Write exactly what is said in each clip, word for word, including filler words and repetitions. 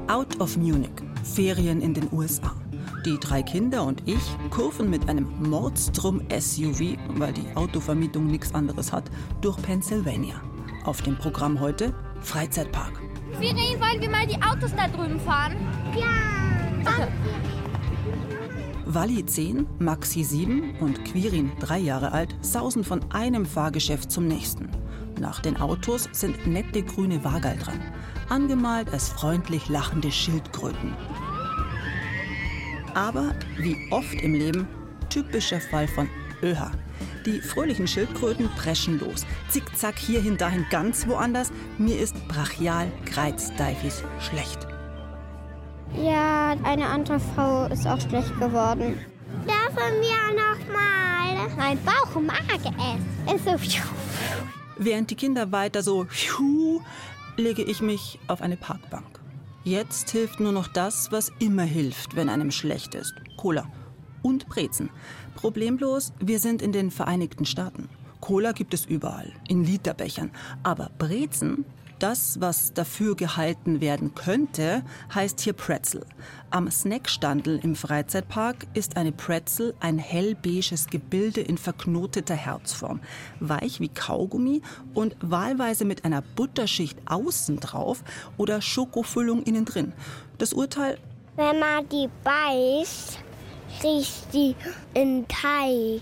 Out of Munich, Ferien in den U S A. Die drei Kinder und ich kurven mit einem Mordstrom-S U V, weil die Autovermietung nichts anderes hat, durch Pennsylvania. Auf dem Programm heute Freizeitpark. Quirin, wollen wir mal die Autos da drüben fahren? Ja. Okay. Walli zehn, Maxi sieben und Quirin drei Jahre alt sausen von einem Fahrgeschäft zum nächsten. Nach den Autos sind nette grüne Wagerl dran, angemalt als freundlich lachende Schildkröten. Aber wie oft im Leben, typischer Fall von Öha. Die fröhlichen Schildkröten preschen los. Zickzack hierhin, dahin, ganz woanders. Mir ist brachial, kreuzdeifig schlecht. Ja, eine andere Frau ist auch schlecht geworden. Dürfen wir noch mal? Mein Bauch mag es. Es ist so. Während die Kinder weiter so pfiuh, lege ich mich auf eine Parkbank. Jetzt hilft nur noch das, was immer hilft, wenn einem schlecht ist. Cola und Brezen. Problemlos, wir sind in den Vereinigten Staaten. Cola gibt es überall, in Literbechern. Aber Brezen, das, was dafür gehalten werden könnte, heißt hier Pretzel. Am Snackstandel im Freizeitpark ist eine Pretzel ein hellbeiges Gebilde in verknoteter Herzform. Weich wie Kaugummi und wahlweise mit einer Butterschicht außen drauf oder Schokofüllung innen drin. Das Urteil? Wenn man die beißt, riecht die in Teig.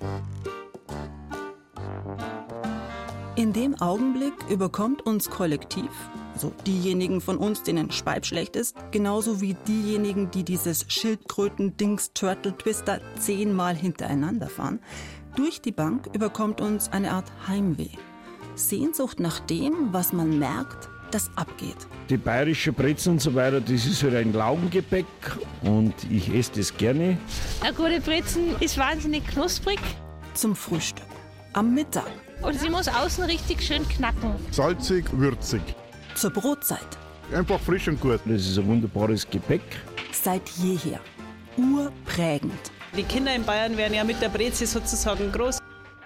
In dem Augenblick überkommt uns kollektiv, also diejenigen von uns, denen Speib schlecht ist, genauso wie diejenigen, die dieses Schildkröten-Dings-Turtle-Twister zehnmal hintereinander fahren, durch die Bank überkommt uns eine Art Heimweh. Sehnsucht nach dem, was man merkt, das abgeht. Die bayerische Brezel und so weiter, das ist halt ein Laugengebäck und ich esse das gerne. Eine gute Brezel ist wahnsinnig knusprig. Zum Frühstück, am Mittag. Und sie muss außen richtig schön knacken. Salzig, würzig. Zur Brotzeit. Einfach frisch und gut. Das ist ein wunderbares Gebäck. Seit jeher. Urprägend. Die Kinder in Bayern werden ja mit der Brezel sozusagen groß.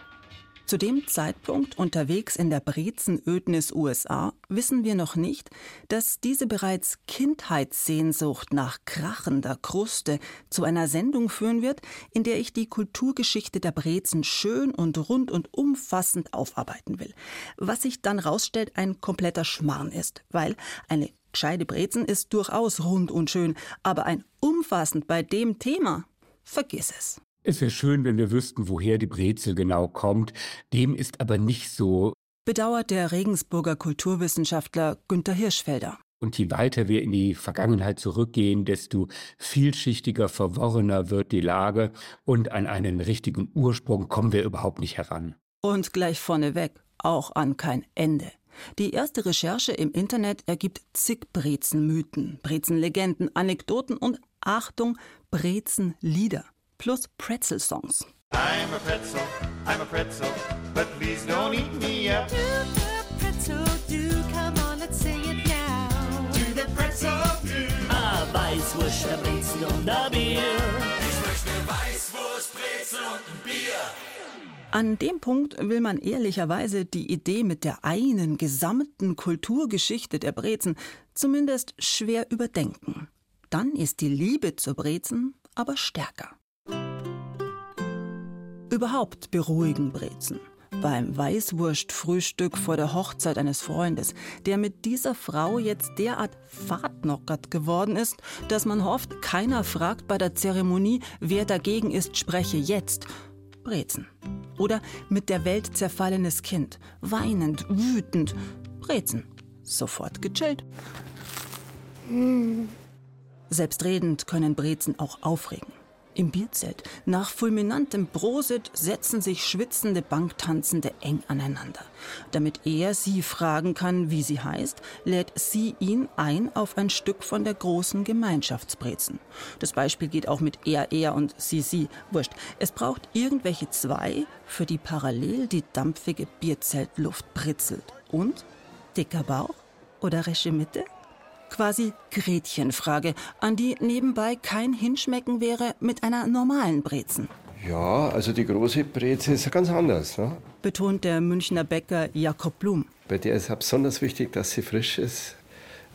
Zu dem Zeitpunkt unterwegs in der Brezenödnis U S A wissen wir noch nicht, dass diese bereits Kindheitssehnsucht nach krachender Kruste zu einer Sendung führen wird, in der ich die Kulturgeschichte der Brezen schön und rund und umfassend aufarbeiten will. Was sich dann rausstellt, ein kompletter Schmarrn ist, weil eine gescheite Brezen ist durchaus rund und schön, aber ein umfassend bei dem Thema, vergiss es. Es wäre schön, wenn wir wüssten, woher die Brezel genau kommt. Dem ist aber nicht so. Bedauert der Regensburger Kulturwissenschaftler Günter Hirschfelder. Und je weiter wir in die Vergangenheit zurückgehen, desto vielschichtiger, verworrener wird die Lage. Und an einen richtigen Ursprung kommen wir überhaupt nicht heran. Und gleich vorneweg, auch an kein Ende. Die erste Recherche im Internet ergibt zig Brezenmythen, Brezenlegenden, Anekdoten und, Achtung, Brezenlieder. Plus Pretzel-Songs. I'm a pretzel, I'm a pretzel, but please don't eat me up. To the pretzel, do come on, let's say it now. To the pretzel, do. A Weißwurst, a Brezel und a Bier. Ich möchte Weißwurst, Brezel und ein Bier. An dem Punkt will man ehrlicherweise die Idee mit der einen gesamten Kulturgeschichte der Brezen zumindest schwer überdenken. Dann ist die Liebe zur Brezen aber stärker. Überhaupt beruhigen Brezen. Beim Weißwurstfrühstück vor der Hochzeit eines Freundes, der mit dieser Frau jetzt derart fadnockert geworden ist, dass man hofft, keiner fragt bei der Zeremonie, wer dagegen ist, spreche jetzt. Brezen. Oder mit der Welt zerfallenes Kind, weinend, wütend. Brezen. Sofort gechillt. Hm. Selbstredend können Brezen auch aufregen. Im Bierzelt, nach fulminantem Prosit, setzen sich schwitzende Banktanzende eng aneinander. Damit er sie fragen kann, wie sie heißt, lädt sie ihn ein auf ein Stück von der großen Gemeinschaftsbrezen. Das Beispiel geht auch mit er, er und sie, sie. Wurscht. Es braucht irgendwelche zwei, für die parallel die dampfige Bierzeltluft britzelt. Und? Dicker Bauch? Oder resche Mitte? Quasi Gretchenfrage, an die nebenbei kein Hinschmecken wäre mit einer normalen Brezen. Ja, also die große Brezel ist ja ganz anders, ne? Betont der Münchner Bäcker Jakob Blum. Bei der ist es besonders wichtig, dass sie frisch ist,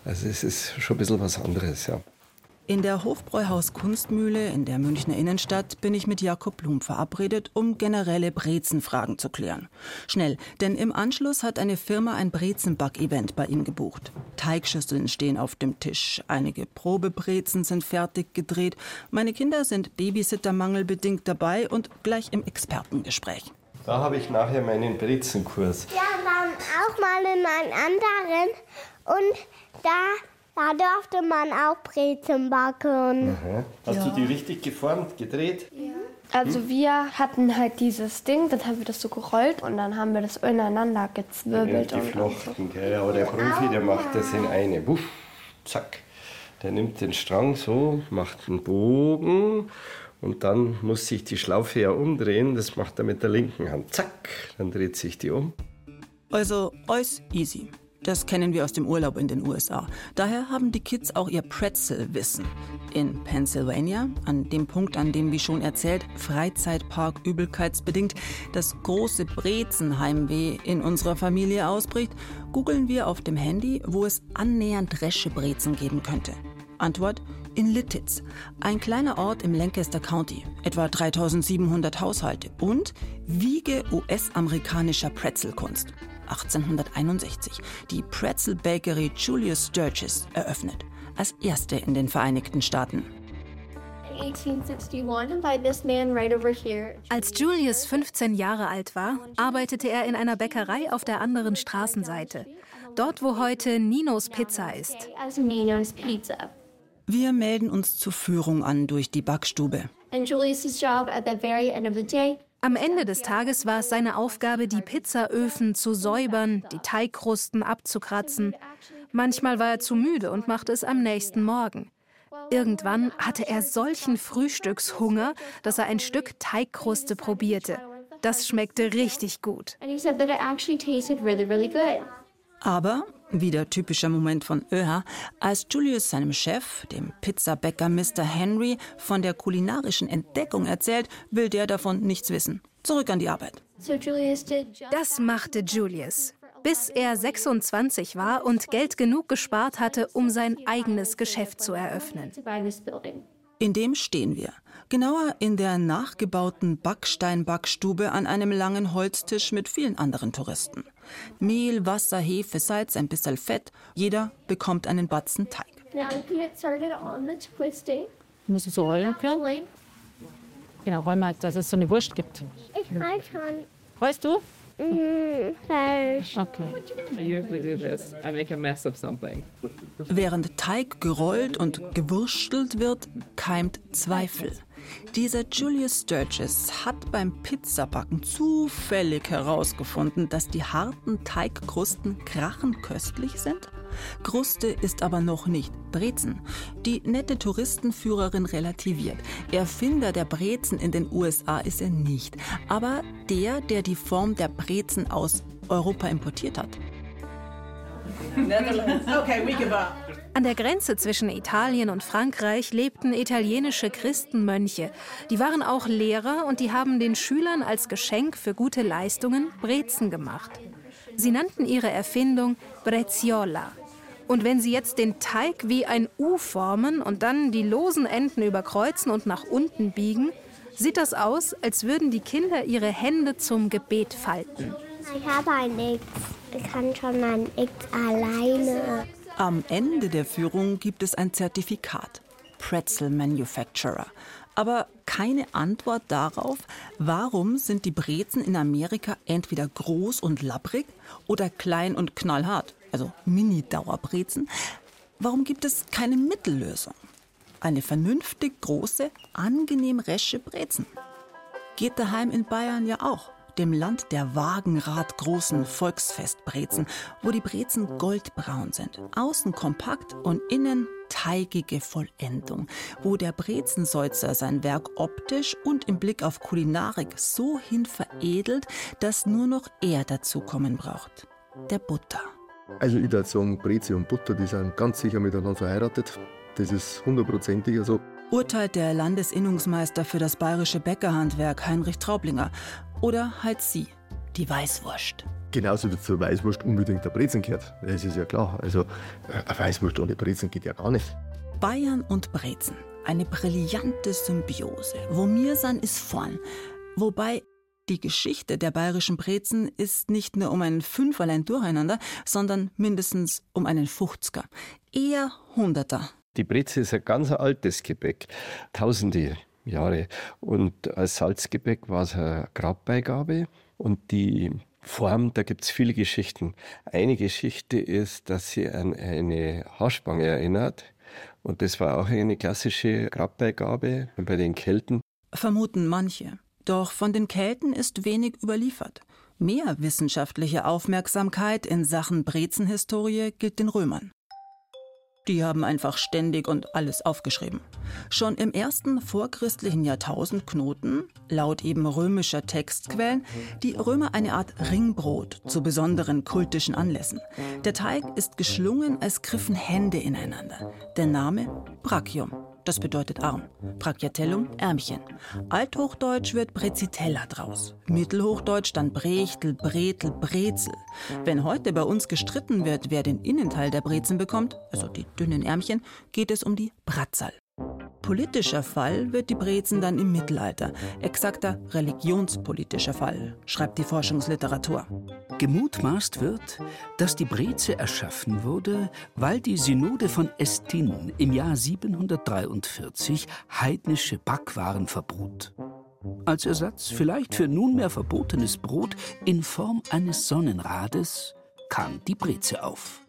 Also es ist schon ein bisschen was anderes, ja. In der Hofbräuhaus Kunstmühle in der Münchner Innenstadt bin ich mit Jakob Blum verabredet, um generelle Brezenfragen zu klären. Schnell, denn im Anschluss hat eine Firma ein Brezenback-Event bei ihm gebucht. Teigschüsseln stehen auf dem Tisch, einige Probebrezen sind fertig gedreht. Meine Kinder sind babysittermangelbedingt dabei und gleich im Expertengespräch. Da habe ich nachher meinen Brezenkurs. Ja, dann auch mal in einen anderen und da... Da durfte man auch Brezen backen. Aha. Hast ja. du die richtig geformt, gedreht? Ja. Also wir hatten halt dieses Ding, dann haben wir das so gerollt und dann haben wir das ineinander gezwirbelt. Und geflochten, gell? Aber der Profi, der macht das in eine. Buff, zack. Der nimmt den Strang so, macht einen Bogen und dann muss sich die Schlaufe ja umdrehen. Das macht er mit der linken Hand. Zack, dann dreht sich die um. Also, alles easy. Das kennen wir aus dem Urlaub in den U S A. Daher haben die Kids auch ihr Pretzel-Wissen. In Pennsylvania, an dem Punkt, an dem, wie schon erzählt, Freizeitpark übelkeitsbedingt das große Brezenheimweh in unserer Familie ausbricht, googeln wir auf dem Handy, wo es annähernd Reschebrezen geben könnte. Antwort: in Lititz, ein kleiner Ort im Lancaster County, etwa dreitausendsiebenhundert Haushalte und Wiege U S-amerikanischer Pretzelkunst. achtzehnhunderteinundsechzig, die Pretzel Bakery Julius Sturgis eröffnet, als erste in den Vereinigten Staaten. Als Julius fünfzehn Jahre alt war, arbeitete er in einer Bäckerei auf der anderen Straßenseite, dort wo heute Ninos Pizza ist. Wir melden uns zur Führung an durch die Backstube. Am Ende des Tages war es seine Aufgabe, die Pizzaöfen zu säubern, die Teigkrusten abzukratzen. Manchmal war er zu müde und machte es am nächsten Morgen. Irgendwann hatte er solchen Frühstückshunger, dass er ein Stück Teigkruste probierte. Das schmeckte richtig gut. Aber, wieder typischer Moment von Öha, als Julius seinem Chef, dem Pizzabäcker Mister Henry, von der kulinarischen Entdeckung erzählt, will der davon nichts wissen. Zurück an die Arbeit. Das machte Julius, bis er sechsundzwanzig war und Geld genug gespart hatte, um sein eigenes Geschäft zu eröffnen. In dem stehen wir. Genauer in der nachgebauten Backsteinbackstube an einem langen Holztisch mit vielen anderen Touristen. Mehl, Wasser, Hefe, Salz, ein bisschen Fett. Jeder bekommt einen Batzen Teig. Muss ich so rollen können? Genau, rollen wir, dass es so eine Wurst gibt. Ich roll schon. Rollst du? Mhm, falsch. Okay. I usually do this. I make a mess of something. Während Teig gerollt und gewurstelt wird, keimt Zweifel. Dieser Julius Sturgis hat beim Pizzabacken zufällig herausgefunden, dass die harten Teigkrusten krachend köstlich sind. Kruste ist aber noch nicht Brezen. Die nette Touristenführerin relativiert. Erfinder der Brezen in den U S A ist er nicht, aber der, der die Form der Brezen aus Europa importiert hat. Okay, we give up. An der Grenze zwischen Italien und Frankreich lebten italienische Christenmönche. Die waren auch Lehrer und die haben den Schülern als Geschenk für gute Leistungen Brezen gemacht. Sie nannten ihre Erfindung Breziola. Und wenn Sie jetzt den Teig wie ein U formen und dann die losen Enden überkreuzen und nach unten biegen, sieht das aus, als würden die Kinder ihre Hände zum Gebet falten. Ich habe ein X. Ich kann schon ein X alleine. Am Ende der Führung gibt es ein Zertifikat. Pretzel Manufacturer. Aber keine Antwort darauf, warum sind die Brezen in Amerika entweder groß und labbrig oder klein und knallhart, also Mini-Dauerbrezen. Warum gibt es keine Mittellösung? Eine vernünftig große, angenehm resche Brezen. Geht daheim in Bayern ja auch, dem Land der wagenradgroßen Volksfestbrezen, wo die Brezen goldbraun sind, außen kompakt und innen teigige Vollendung, wo der Brezenseutzer sein Werk optisch und im Blick auf Kulinarik so hin veredelt, dass nur noch er dazukommen braucht, der Butter. Also ich würde sagen, Breze und Butter, die sind ganz sicher miteinander verheiratet. Das ist hundertprozentig so. Urteilt der Landesinnungsmeister für das bayerische Bäckerhandwerk Heinrich Traublinger. Oder halt sie, die Weißwurst. Genauso wie zur Weißwurst unbedingt der Brezen gehört. Das ist ja klar. Also eine Weißwurst ohne Brezen geht ja gar nicht. Bayern und Brezen. Eine brillante Symbiose. Wo mir san ist vorn. Wobei die Geschichte der bayerischen Brezen ist nicht nur um einen Fünferlein durcheinander, sondern mindestens um einen Fuchzger. Eher Hunderter. Die Breze ist ein ganz altes Gebäck. Tausende Jahre. Und als Salzgebäck war es eine Grabbeigabe. Und die Form, da gibt es viele Geschichten. Eine Geschichte ist, dass sie an eine Haarspange erinnert. Und das war auch eine klassische Grabbeigabe bei den Kelten. Vermuten manche. Doch von den Kelten ist wenig überliefert. Mehr wissenschaftliche Aufmerksamkeit in Sachen Brezenhistorie gilt den Römern. Die haben einfach ständig und alles aufgeschrieben. Schon im ersten vorchristlichen Jahrtausend knoten, laut eben römischer Textquellen, die Römer eine Art Ringbrot zu besonderen kultischen Anlässen. Der Teig ist geschlungen, als griffen Hände ineinander. Der Name Brachium. Das bedeutet Arm. Brachiatellum, Ärmchen. Althochdeutsch wird Brezitella draus. Mittelhochdeutsch dann Brechtel, Bretel, Brezel. Wenn heute bei uns gestritten wird, wer den Innenteil der Brezen bekommt, also die dünnen Ärmchen, geht es um die Bratzerl. Politischer Fall wird die Brezen dann im Mittelalter. Exakter religionspolitischer Fall, schreibt die Forschungsliteratur. Gemutmaßt wird, dass die Breze erschaffen wurde, weil die Synode von Estin im Jahr siebenhundertdreiundvierzig heidnische Backwaren verbot. Als Ersatz vielleicht für nunmehr verbotenes Brot in Form eines Sonnenrades kam die Breze auf.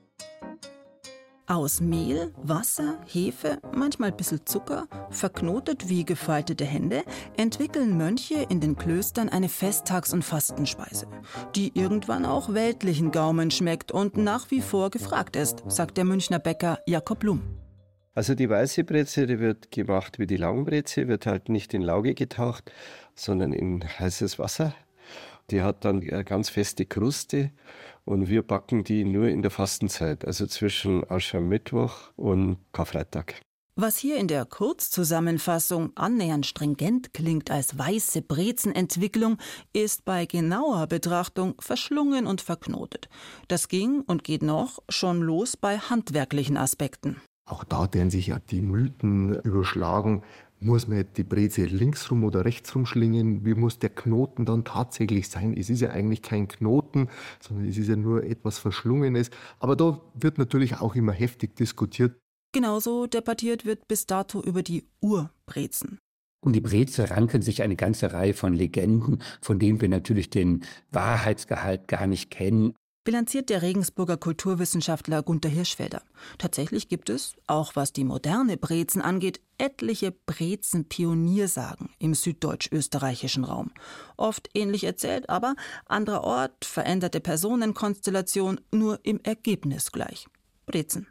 Aus Mehl, Wasser, Hefe, manchmal ein bisschen Zucker, verknotet wie gefaltete Hände, entwickeln Mönche in den Klöstern eine Festtags- und Fastenspeise, die irgendwann auch weltlichen Gaumen schmeckt und nach wie vor gefragt ist, sagt der Münchner Bäcker Jakob Blum. Also die weiße Breze, die wird gemacht wie die Laugenbreze, wird halt nicht in Lauge getaucht, sondern in heißes Wasser. Die hat dann eine ganz feste Kruste und wir backen die nur in der Fastenzeit, also zwischen Aschermittwoch und Karfreitag. Was hier in der Kurzzusammenfassung annähernd stringent klingt als weiße Brezenentwicklung, ist bei genauer Betrachtung verschlungen und verknotet. Das ging und geht noch schon los bei handwerklichen Aspekten. Auch da werden sich ja die Mythen überschlagen. Muss man die Breze linksrum oder rechtsrum schlingen? Wie muss der Knoten dann tatsächlich sein? Es ist ja eigentlich kein Knoten, sondern es ist ja nur etwas Verschlungenes. Aber da wird natürlich auch immer heftig diskutiert. Genauso debattiert wird bis dato über die Urbrezen. Um die Breze ranken sich eine ganze Reihe von Legenden, von denen wir natürlich den Wahrheitsgehalt gar nicht kennen. Bilanziert der Regensburger Kulturwissenschaftler Gunther Hirschfelder. Tatsächlich gibt es, auch was die moderne Brezen angeht, etliche Brezen-Pioniersagen im süddeutsch-österreichischen Raum. Oft ähnlich erzählt, aber anderer Ort, veränderte Personenkonstellation, nur im Ergebnis gleich. Brezen.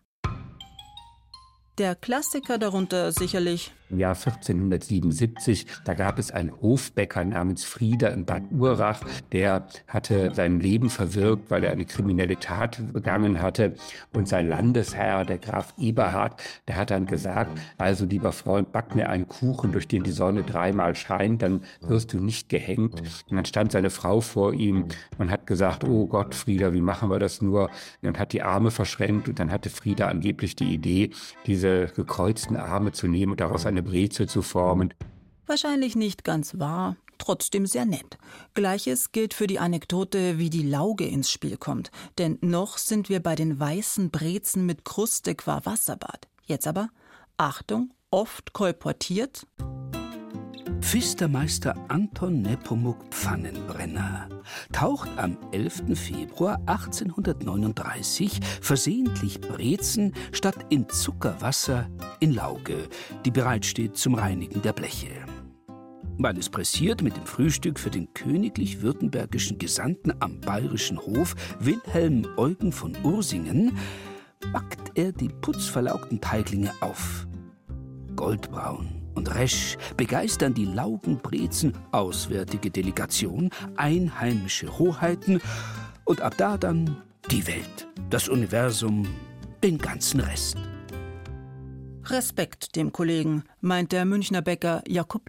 Der Klassiker darunter sicherlich. Im Jahr vierzehnhundertsiebenundsiebzig, da gab es einen Hofbäcker namens Frieder in Bad Urach, der hatte sein Leben verwirkt, weil er eine kriminelle Tat begangen hatte. Und sein Landesherr, der Graf Eberhard, der hat dann gesagt, also lieber Freund, back mir einen Kuchen, durch den die Sonne dreimal scheint, dann wirst du nicht gehängt. Und dann stand seine Frau vor ihm und hat gesagt, oh Gott, Frieder, wie machen wir das nur? Und hat die Arme verschränkt und dann hatte Frieder angeblich die Idee, diese gekreuzten Arme zu nehmen und daraus eine Breze zu formen. Wahrscheinlich nicht ganz wahr, trotzdem sehr nett. Gleiches gilt für die Anekdote, wie die Lauge ins Spiel kommt. Denn noch sind wir bei den weißen Brezen mit Kruste qua Wasserbad. Jetzt aber, Achtung, oft kolportiert. Pfistermeister Anton Nepomuk Pfannenbrenner taucht am elften Februar achtzehnhundertneununddreißig versehentlich Brezen statt in Zuckerwasser in Lauge, die bereitsteht zum Reinigen der Bleche. Weil es pressiert mit dem Frühstück für den königlich-württembergischen Gesandten am bayerischen Hof Wilhelm Eugen von Ursingen, backt er die putzverlaugten Teiglinge auf. Goldbraun und resch begeistern die Laugenbrezen auswärtige Delegation, einheimische Hoheiten und ab da dann die Welt, das Universum, den ganzen Rest. Respekt dem Kollegen, meint der Münchner Bäcker Jakob Blum.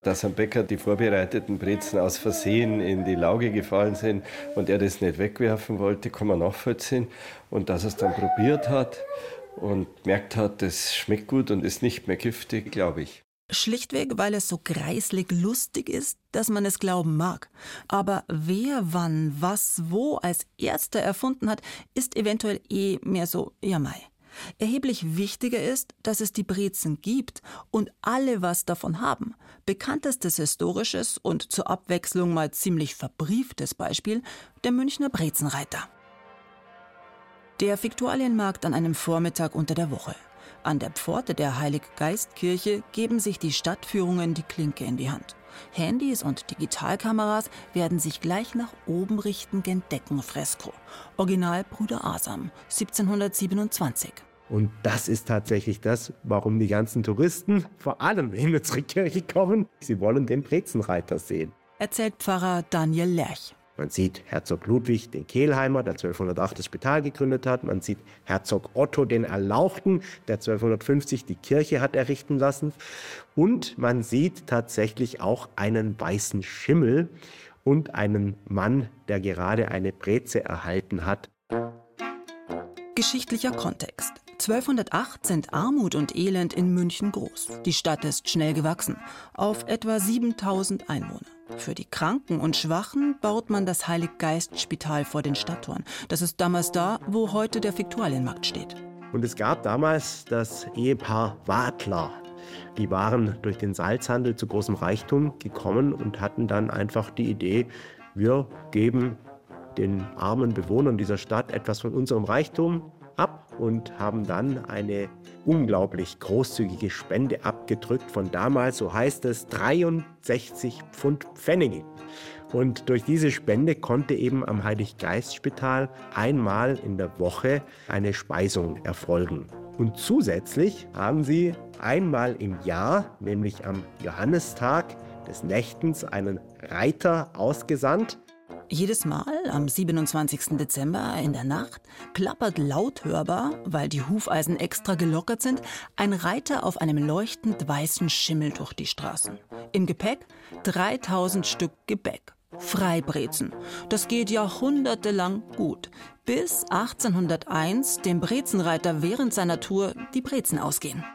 Dass am Bäcker die vorbereiteten Brezen aus Versehen in die Lauge gefallen sind und er das nicht wegwerfen wollte, kann man nachvollziehen. Und dass er es dann probiert hat und gemerkt hat, das schmeckt gut und ist nicht mehr giftig, glaube ich. Schlichtweg, weil es so greislig lustig ist, dass man es glauben mag. Aber wer, wann, was, wo als Erster erfunden hat, ist eventuell eh mehr so, ja mei. Erheblich wichtiger ist, dass es die Brezen gibt und alle was davon haben. Bekanntestes historisches und zur Abwechslung mal ziemlich verbrieftes Beispiel, der Münchner Brezenreiter. Der Viktualienmarkt an einem Vormittag unter der Woche. An der Pforte der Heilig-Geist-Kirche geben sich die Stadtführungen die Klinke in die Hand. Handys und Digitalkameras werden sich gleich nach oben richten gen Deckenfresko. Original Bruder Asam, siebzehnhundertsiebenundzwanzig. Und das ist tatsächlich das, warum die ganzen Touristen vor allem in unsere Kirche kommen. Sie wollen den Brezenreiter sehen. Erzählt Pfarrer Daniel Lerch. Man sieht Herzog Ludwig, den Kehlheimer, der zwölfhundertacht das Spital gegründet hat. Man sieht Herzog Otto, den Erlauchten, der zwölfhundertfünfzig die Kirche hat errichten lassen. Und man sieht tatsächlich auch einen weißen Schimmel und einen Mann, der gerade eine Breze erhalten hat. Geschichtlicher Kontext. zwölfhundertacht sind Armut und Elend in München groß. Die Stadt ist schnell gewachsen, auf etwa siebentausend Einwohner. Für die Kranken und Schwachen baut man das Heilig-Geist-Spital vor den Stadttoren. Das ist damals da, wo heute der Viktualienmarkt steht. Und es gab damals das Ehepaar Wadler. Die waren durch den Salzhandel zu großem Reichtum gekommen und hatten dann einfach die Idee, wir geben den armen Bewohnern dieser Stadt etwas von unserem Reichtum ab und haben dann eine unglaublich großzügige Spende abgedrückt von damals, so heißt es, dreiundsechzig Pfund Pfennige. Und durch diese Spende konnte eben am Heilig-Geist-Spital einmal in der Woche eine Speisung erfolgen. Und zusätzlich haben sie einmal im Jahr, nämlich am Johannistag des Nächtens, einen Reiter ausgesandt. Jedes Mal am siebenundzwanzigsten Dezember in der Nacht klappert laut hörbar, weil die Hufeisen extra gelockert sind, ein Reiter auf einem leuchtend weißen Schimmel durch die Straßen. Im Gepäck dreitausend Stück Gebäck. Freibrezen. Das geht jahrhundertelang gut. Bis achtzehnhunderteins dem Brezenreiter während seiner Tour die Brezen ausgehen.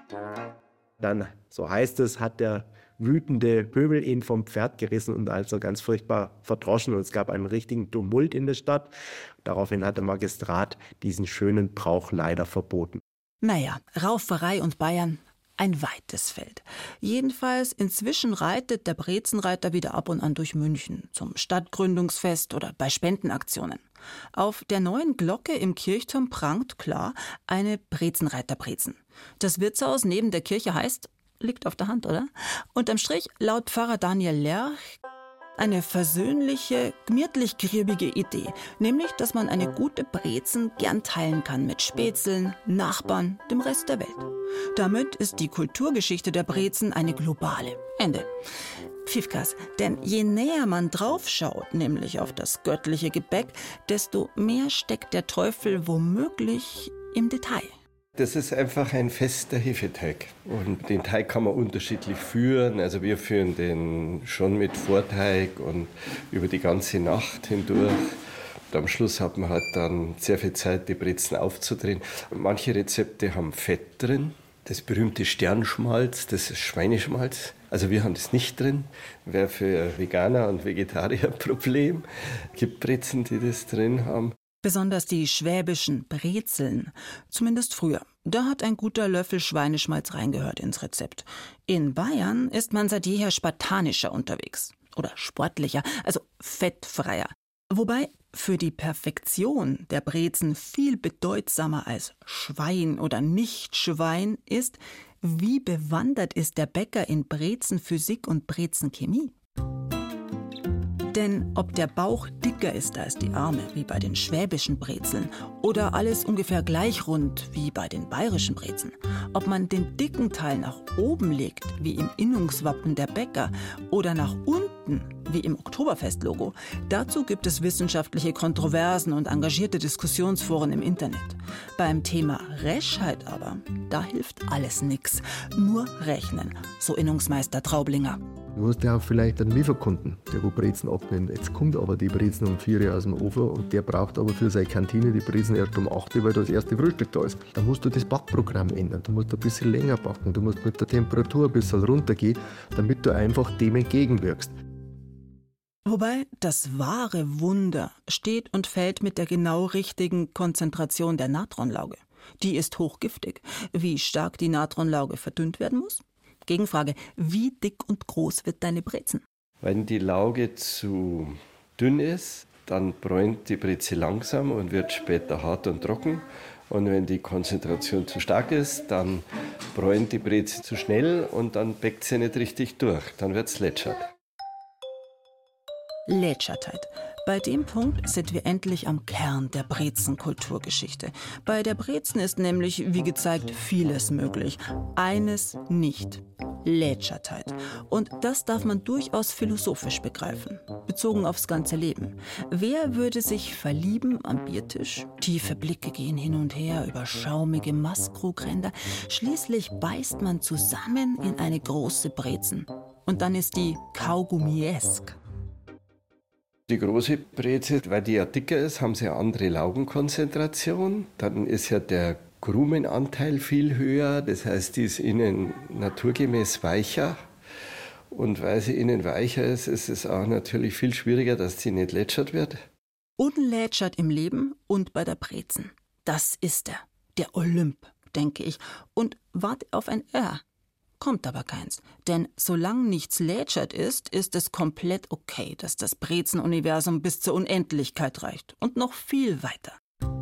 Dann, so heißt es, hat der wütende Pöbel ihn vom Pferd gerissen und also ganz furchtbar verdroschen. Und es gab einen richtigen Tumult in der Stadt. Daraufhin hat der Magistrat diesen schönen Brauch leider verboten. Naja, Rauferei und Bayern, ein weites Feld. Jedenfalls inzwischen reitet der Brezenreiter wieder ab und an durch München, zum Stadtgründungsfest oder bei Spendenaktionen. Auf der neuen Glocke im Kirchturm prangt, klar, eine Brezenreiterbrezen. Das Wirtshaus neben der Kirche heißt, liegt auf der Hand, oder? Unterm Strich, laut Pfarrer Daniel Lerch, eine versöhnliche, gemütlich-griebige Idee. Nämlich, dass man eine gute Brezen gern teilen kann mit Spätzeln, Nachbarn, dem Rest der Welt. Damit ist die Kulturgeschichte der Brezen eine globale. Ende. Pfiffkas, denn je näher man draufschaut, nämlich auf das göttliche Gebäck, desto mehr steckt der Teufel womöglich im Detail. Das ist einfach ein fester Hefeteig und den Teig kann man unterschiedlich führen. Also wir führen den schon mit Vorteig und über die ganze Nacht hindurch. Und am Schluss hat man halt dann sehr viel Zeit, die Brezen aufzudrehen. Und manche Rezepte haben Fett drin. Das berühmte Sternschmalz, das ist Schweineschmalz. Also wir haben das nicht drin. Wäre für Veganer und Vegetarier ein Problem. Es gibt Brezen, die das drin haben. Besonders die schwäbischen Brezeln, zumindest früher. Da hat ein guter Löffel Schweineschmalz reingehört ins Rezept. In Bayern ist man seit jeher spartanischer unterwegs. Oder sportlicher, also fettfreier. Wobei für die Perfektion der Brezen viel bedeutsamer als Schwein oder Nicht-Schwein ist, wie bewandert ist der Bäcker in Brezenphysik und Brezenchemie. Denn ob der Bauch dicker ist als die Arme, wie bei den schwäbischen Brezeln, oder alles ungefähr gleich rund, wie bei den bayerischen Brezen, ob man den dicken Teil nach oben legt, wie im Innungswappen der Bäcker, oder nach unten, wie im Oktoberfest-Logo. Dazu gibt es wissenschaftliche Kontroversen und engagierte Diskussionsforen im Internet. Beim Thema Reschheit aber, da hilft alles nix. Nur rechnen, so Innungsmeister Traublinger. Du hast ja auch vielleicht einen Lieferkunden, der wo Brezen abnimmt. Jetzt kommt aber die Brezen um vier Uhr aus dem Ofen und der braucht aber für seine Kantine die Brezen erst um acht Uhr, weil das erste Frühstück da ist. Da musst du das Backprogramm ändern. Du musst ein bisschen länger backen. Du musst mit der Temperatur ein bisschen runtergehen, damit du einfach dem entgegenwirkst. Wobei das wahre Wunder steht und fällt mit der genau richtigen Konzentration der Natronlauge. Die ist hochgiftig. Wie stark die Natronlauge verdünnt werden muss? Gegenfrage, wie dick und groß wird deine Brezen? Wenn die Lauge zu dünn ist, dann bräunt die Breze langsam und wird später hart und trocken. Und wenn die Konzentration zu stark ist, dann bräunt die Breze zu schnell und dann bäckt sie nicht richtig durch. Dann wird es lätschert. Lätschertheit. Bei dem Punkt sind wir endlich am Kern der Brezen-Kulturgeschichte. Bei der Brezen ist nämlich, wie gezeigt, vieles möglich. Eines nicht. Lätschertheit. Und das darf man durchaus philosophisch begreifen, bezogen aufs ganze Leben. Wer würde sich verlieben am Biertisch? Tiefe Blicke gehen hin und her über schaumige Maskrugränder. Schließlich beißt man zusammen in eine große Brezen. Und dann ist die kaugummiesk. Die große Breze, weil die ja dicker ist, haben sie eine andere Laugenkonzentration. Dann ist ja der Krumenanteil viel höher, das heißt, die ist innen naturgemäß weicher. Und weil sie innen weicher ist, ist es auch natürlich viel schwieriger, dass sie nicht lätschert wird. Unlätschert im Leben und bei der Brezen. Das ist er, der Olymp, denke ich. Und warte auf ein R. Kommt aber keins. Denn solange nichts lätschert ist, ist es komplett okay, dass das Brezen-Universum bis zur Unendlichkeit reicht. Und noch viel weiter.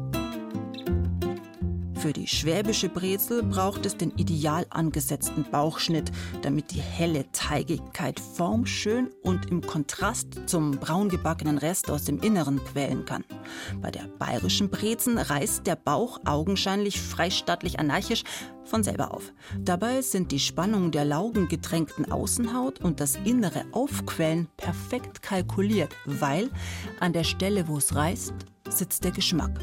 Für die schwäbische Brezel braucht es den ideal angesetzten Bauchschnitt, damit die helle Teigigkeit formschön und im Kontrast zum braun gebackenen Rest aus dem Inneren quälen kann. Bei der bayerischen Brezen reißt der Bauch augenscheinlich freistaatlich anarchisch von selber auf. Dabei sind die Spannung der laugengetränkten Außenhaut und das innere Aufquellen perfekt kalkuliert, weil an der Stelle, wo es reißt, sitzt der Geschmack.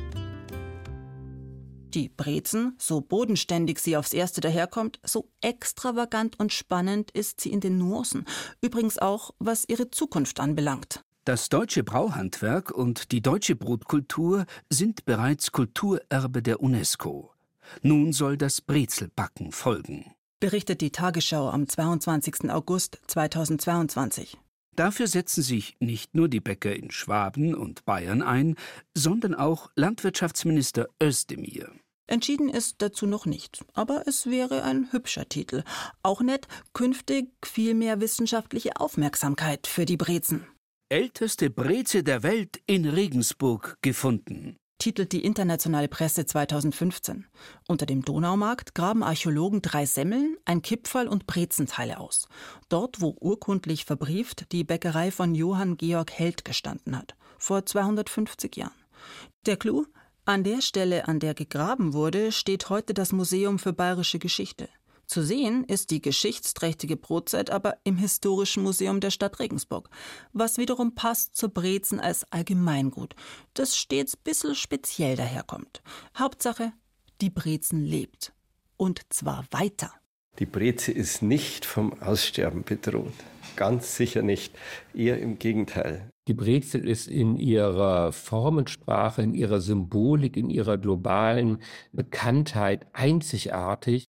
Die Brezen, so bodenständig sie aufs Erste daherkommt, so extravagant und spannend ist sie in den Nuancen. Übrigens auch, was ihre Zukunft anbelangt. Das deutsche Brauhandwerk und die deutsche Brotkultur sind bereits Kulturerbe der UNESCO. Nun soll das Brezelbacken folgen. Berichtet die Tagesschau am zweiundzwanzigsten August zweitausendzweiundzwanzig. Dafür setzen sich nicht nur die Bäcker in Schwaben und Bayern ein, sondern auch Landwirtschaftsminister Özdemir. Entschieden ist dazu noch nicht, aber es wäre ein hübscher Titel. Auch nett, künftig viel mehr wissenschaftliche Aufmerksamkeit für die Brezen. Älteste Breze der Welt in Regensburg gefunden, titelt die internationale Presse zweitausendfünfzehn. Unter dem Donaumarkt graben Archäologen drei Semmeln, ein Kipferl und Brezenteile aus. Dort, wo urkundlich verbrieft die Bäckerei von Johann Georg Held gestanden hat, vor zweihundertfünfzig Jahren. Der Clou? An der Stelle, an der gegraben wurde, steht heute das Museum für Bayerische Geschichte. Zu sehen ist die geschichtsträchtige Brotzeit aber im Historischen Museum der Stadt Regensburg, was wiederum passt zur Brezen als Allgemeingut, das stets bissl speziell daherkommt. Hauptsache, die Brezen lebt. Und zwar weiter. Die Breze ist nicht vom Aussterben bedroht. Ganz sicher nicht. Eher im Gegenteil. Die Brezel ist in ihrer Formensprache, in ihrer Symbolik, in ihrer globalen Bekanntheit einzigartig.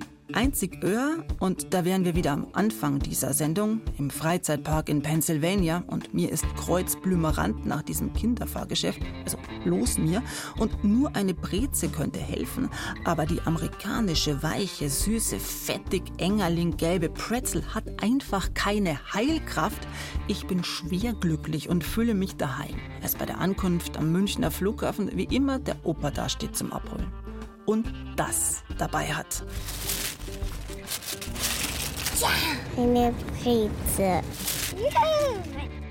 Einzig Öhr, und da wären wir wieder am Anfang dieser Sendung, im Freizeitpark in Pennsylvania, und mir ist kreuzblümerant nach diesem Kinderfahrgeschäft, also los mir, und nur eine Breze könnte helfen, aber die amerikanische, weiche, süße, fettig, engerling-gelbe Pretzel hat einfach keine Heilkraft. Ich bin schwer glücklich und fühle mich daheim, als bei der Ankunft am Münchner Flughafen wie immer der Opa dasteht zum Abholen. Und das dabei hat. Ja, eine Breze.